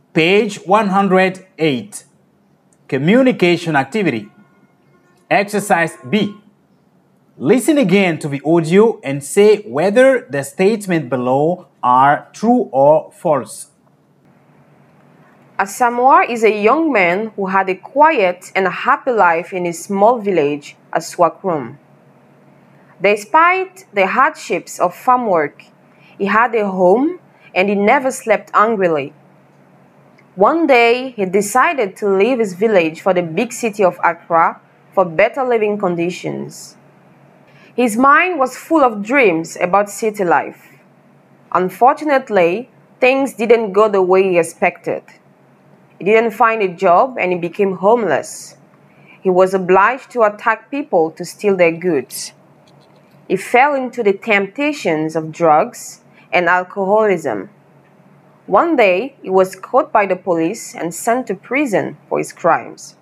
Page 108. Communication activity. Exercise B. Listen again to the audio and say whether the statements below are true or false. Asamoah is a young man who had a quiet and happy life in his small village at Swakrum. Despite the hardships of farm work, he had a home and he never slept angrily. One day, he decided to leave his village for the big city of Accra for better living conditions. His mind was full of dreams about city life. Unfortunately, things didn't go the way he expected. He didn't find a job and he became homeless. He was obliged to attack people to steal their goods. He fell into the temptations of drugs and alcoholism. One day, he was caught by the police and sent to prison for his crimes.